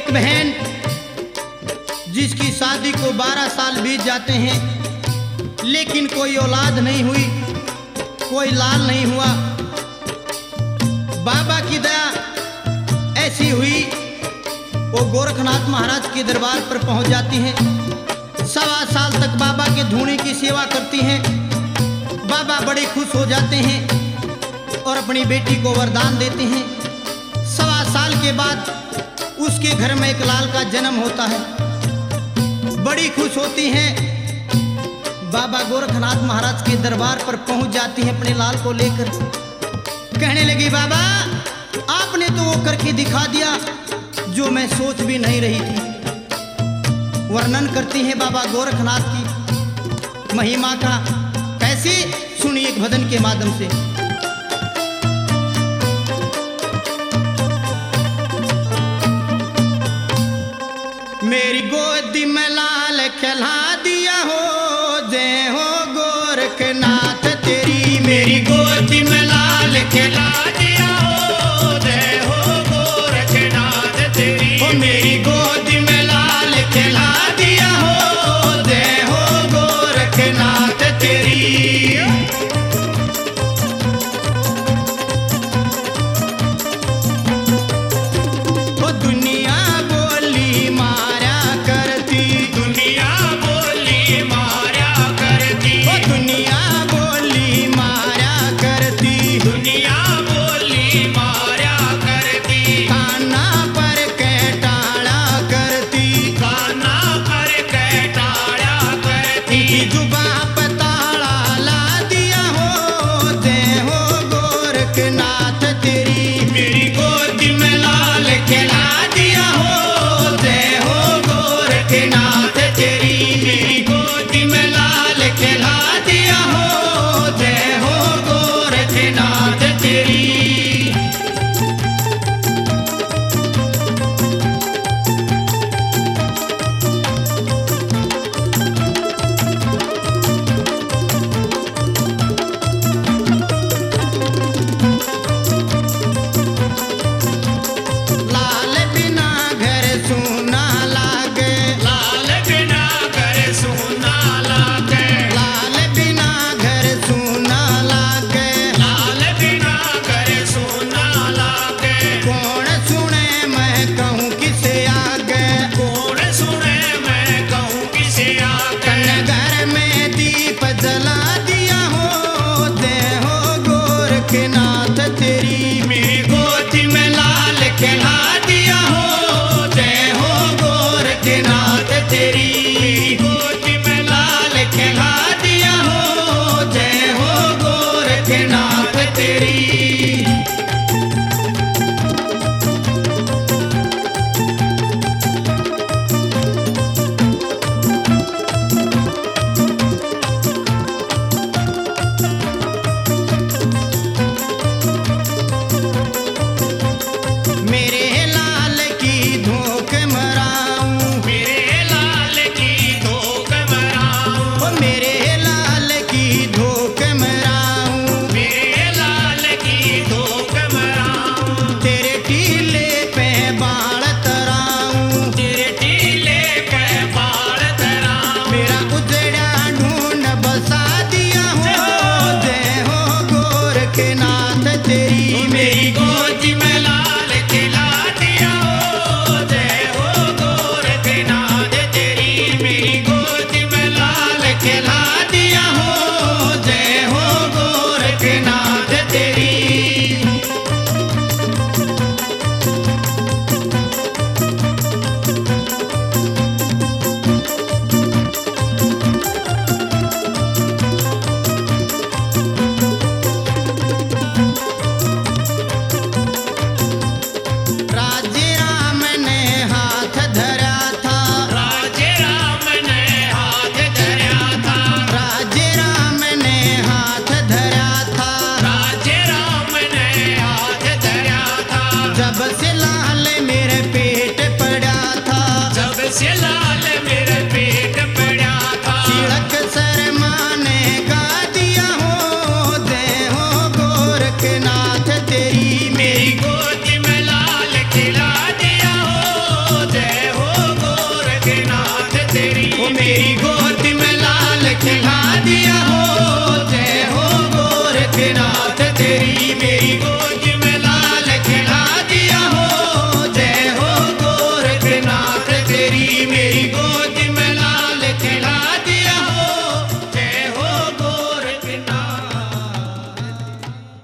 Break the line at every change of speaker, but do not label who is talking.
एक बहन जिसकी शादी को 12 साल बीत जाते हैं, लेकिन कोई औलाद नहीं हुई, कोई लाल नहीं हुआ। बाबा की दया ऐसी हुई, वो गोरखनाथ महाराज के दरबार पर पहुंच जाती हैं। 1.25 साल तक बाबा के धूणे की सेवा करती हैं। बाबा बड़े खुश हो जाते हैं और अपनी बेटी को वरदान देते हैं। 1.25 साल के बाद उसके घर में एक लाल का जन्म होता है। बड़ी खुश होती हैं। बाबा गोरखनाथ महाराज के दरबार पर पहुंच जाती हैं अपने लाल को लेकर। कहने लगी, बाबा आपने तो वो करके दिखा दिया जो मैं सोच भी नहीं रही थी। वर्णन करती हैं बाबा गोरखनाथ की महिमा का। कैसे? सुनिए एक भजन के माध्यम से। मेरी गोदी में लाल खिला दिया हो, जय हो गोरखनाथ तेरी। मेरी गोदी में लाल खिला दिया हो, जय हो गोरखनाथ तेरी। ओ मेरी गोदी में लाल खिला दिया हो, जय हो गोरखनाथ तेरी। ओ दुनिया बोली मारा करती, दुनिया बोली मारा करती। ओ दुनिया बोली मारा करती, दुनिया बोली
मेरी